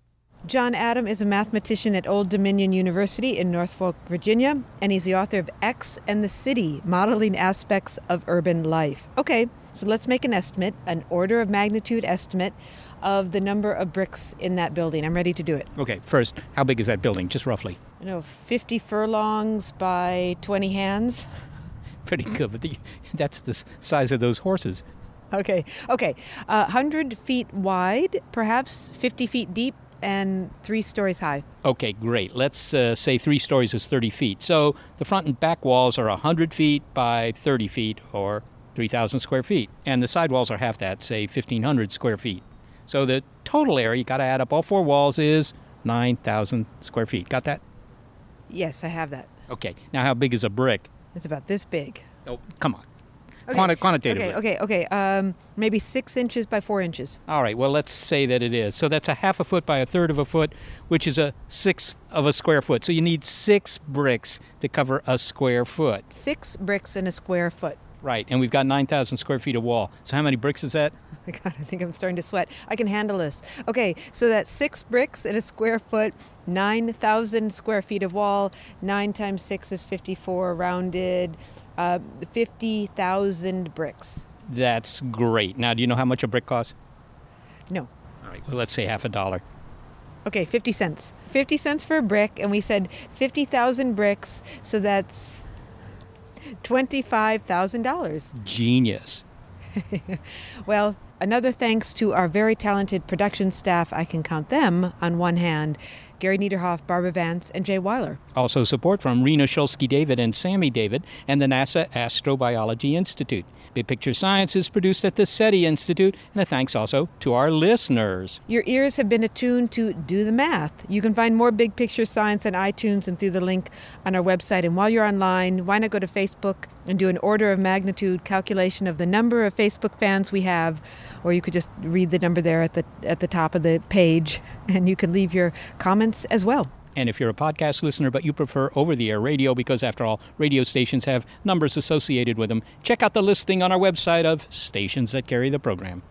John Adam is a mathematician at Old Dominion University in Norfolk, Virginia, and he's the author of X and the City, Modeling Aspects of Urban Life. Okay, so let's make an estimate, an order of magnitude estimate of the number of bricks in that building. I'm ready to do it. Okay, first, how big is that building, just roughly? I know, fifty furlongs by twenty hands. Pretty good, but the, that's the size of those horses. Okay, okay. Uh, one hundred feet wide, perhaps fifty feet deep, and three stories high. Okay, great. Let's uh, say three stories is thirty feet. So the front and back walls are one hundred feet by thirty feet, or three thousand square feet. And the side walls are half that, say fifteen hundred square feet. So the total area, you got to add up all four walls, is nine thousand square feet. Got that? Yes, I have that. Okay. Now, how big is a brick? It's about this big. Oh, come on. Okay. Quanti- quantitatively. Okay, okay, okay. Um, maybe six inches by four inches. All right. Well, let's say that it is. So that's a half a foot by a third of a foot, which is a sixth of a square foot. So you need six bricks to cover a square foot. Six bricks in a square foot. Right. And we've got nine thousand square feet of wall. So how many bricks is that? Oh my God, I think I'm starting to sweat. I can handle this. Okay, so that's six bricks in a square foot, nine thousand square feet of wall. Nine times six is fifty-four, rounded. Uh, fifty thousand bricks. That's great. Now, do you know how much a brick costs? No. All right. Well, let's say half a dollar. Okay, fifty cents. fifty cents for a brick, and we said fifty thousand bricks, so that's twenty-five thousand dollars. Genius. Well, another thanks to our very talented production staff. I can count them on one hand. Gary Niederhoff, Barbara Vance, and Jay Weiler. Also support from Rena Shulsky-David and Sammy David and the NASA Astrobiology Institute. Big Picture Science is produced at the SETI Institute, and a thanks also to our listeners. Your ears have been attuned to Do the Math. You can find more Big Picture Science on iTunes and through the link on our website. And while you're online, why not go to Facebook and do an order of magnitude calculation of the number of Facebook fans we have, or you could just read the number there at the at the top of the page, and you can leave your comments as well. And if you're a podcast listener but you prefer over-the-air radio, because after all, radio stations have numbers associated with them, check out the listing on our website of stations that carry the program.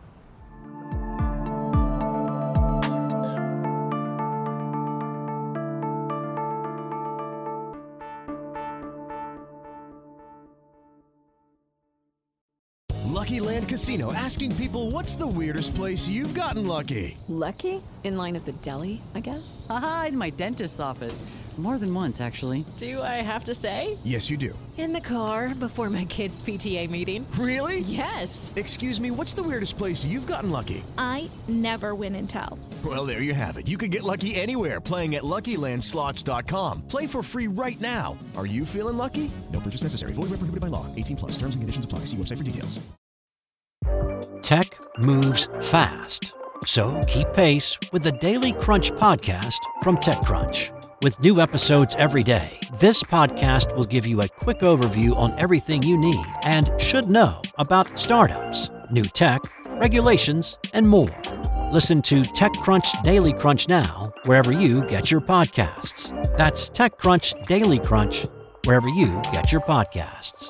Lucky Land Casino, asking people, what's the weirdest place you've gotten lucky? Lucky? In line at the deli, I guess? Aha, in my dentist's office. More than once, actually. Do I have to say? Yes, you do. In the car before my kids' P T A meeting. Really? Yes. Excuse me, what's the weirdest place you've gotten lucky? I never win and tell. Well, there you have it. You can get lucky anywhere, playing at Lucky Land Slots dot com. Play for free right now. Are you feeling lucky? No purchase necessary. Void where prohibited by law. eighteen plus. Terms and conditions apply. See website for details. Tech moves fast, so keep pace with the Daily Crunch podcast from TechCrunch. With new episodes every day, this podcast will give you a quick overview on everything you need and should know about startups, new tech, regulations, and more. Listen to TechCrunch Daily Crunch now, wherever you get your podcasts. That's TechCrunch Daily Crunch, wherever you get your podcasts.